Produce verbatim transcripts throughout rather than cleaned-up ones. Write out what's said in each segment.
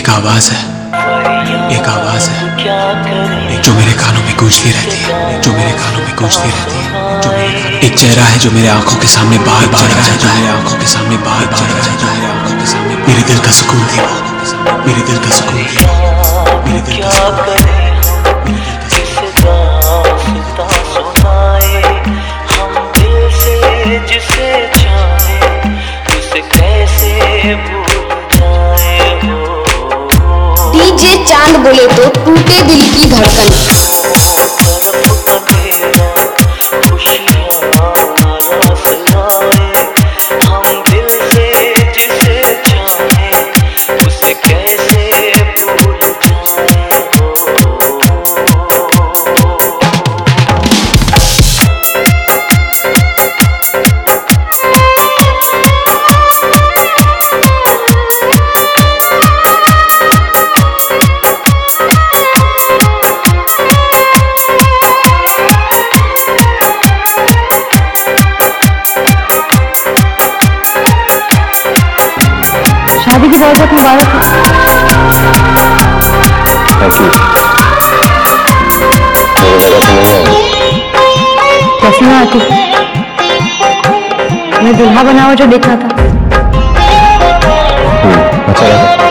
एक आवाज है, एक आवाज है जो मेरे कानों में गूंजती रहती है, जो मेरे कानों में गूंजती रहती है, जो मेरे एक चेहरा है जो मेरे आंखों के सामने बार बार आ जाता है, आंखों के सामने बार बार आ जाता है, आंखों के सामने मेरे दिल का सुकून थी वो, मेरे दिल का सुकून थी, मेरे दिल का सुकून थी। जिसे चाहे उसे कैसे भूल जाए हो। डीजे चांद बोले तो टूटे दिल की धड़कन। तरफ अंधेरा खुशियाँ रस लाए, हम दिल से जिसे चाहे उसे कैसे भूल जाए हो। शादी की बहुत बहुत मुबारक हो। कैसी ना आती मैं दुल्हा बना हुआ जो देखा था। अच्छा लगा,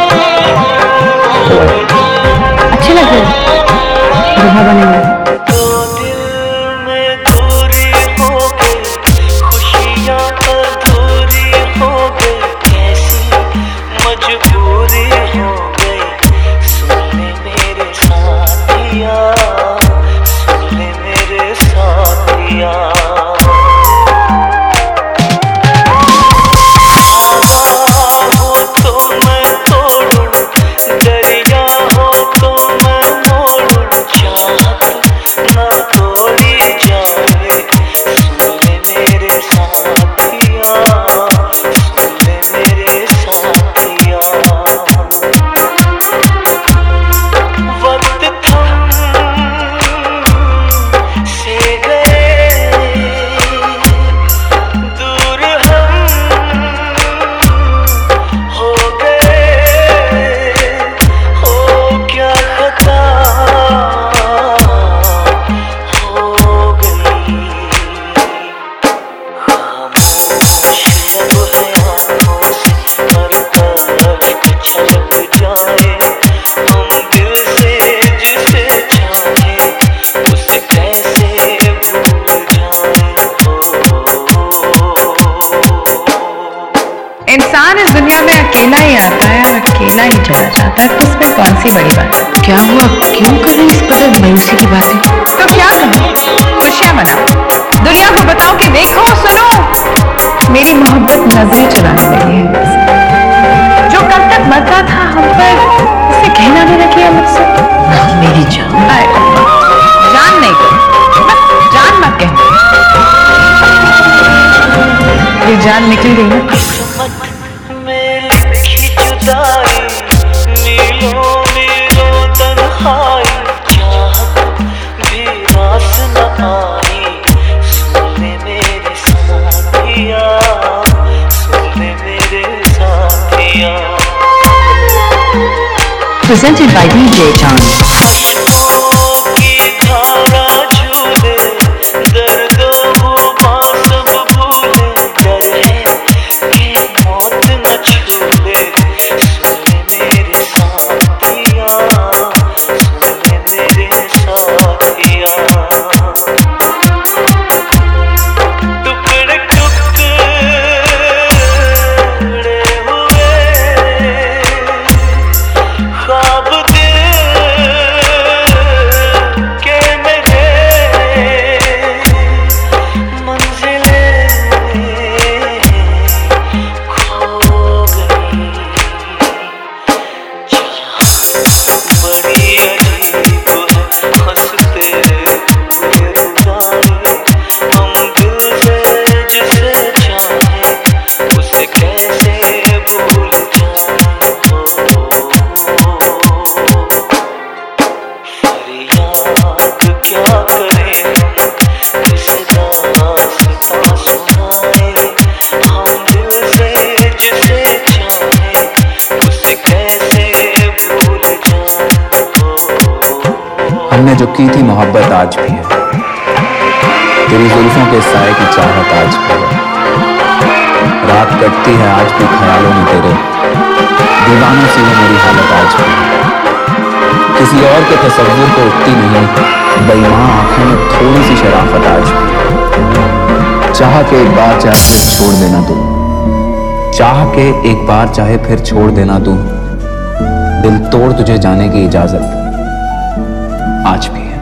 अच्छे लग रहे दुल्हा बने हुए। इंसान इस दुनिया में अकेला ही आता है और अकेला ही चला जाता है, तो इसमें कौन सी बड़ी बात है। क्या हुआ, क्यों कर रही इस कदर मायूसी की बातें? तो क्या करूं, खुशियां मनाओ, दुनिया को बताओ कि देखो सुनो मेरी मोहब्बत नजरें चलाने लगी है। जो कल तक मरता था हम पर, उसे कहना नहीं रखिए मुझसे मेरी जान। जान नहीं करो, बस जान मत कहना, ये जान निकल गई ना। में लिखी जुदाई, मीलों मीलों तन्हाई, चाहत भी रास न आई। सुन ले मेरे साथिया, सुन ले मेरे साथिया। Presented by D J Chan. की धारा झूले, दर्दों वो सब भूले, डर है कि मौत न छूले। सुन ले मेरे साथिया, सुन ले मेरे साथिया। टुकड़े टुकड़े हुए ख्वाब दिल हमने जो की थी मोहब्बत आज भी है, तेरी जुल्फों के साए की चाहत आज भी है। रात कटती है आज भी ख्यालों में तेरे, दीवानों से है मेरी हालत आज भी है। किसी और के तस्वीर को उठती नहीं बेईमान आंखों में थोड़ी सी शराफत आज भी है। चाह के एक बार चाहे फिर छोड़ देना तू, चाह के एक बार चाहे फिर छोड़ देना तू, दिल तोड़ तुझे जाने की इजाजत आज भी है।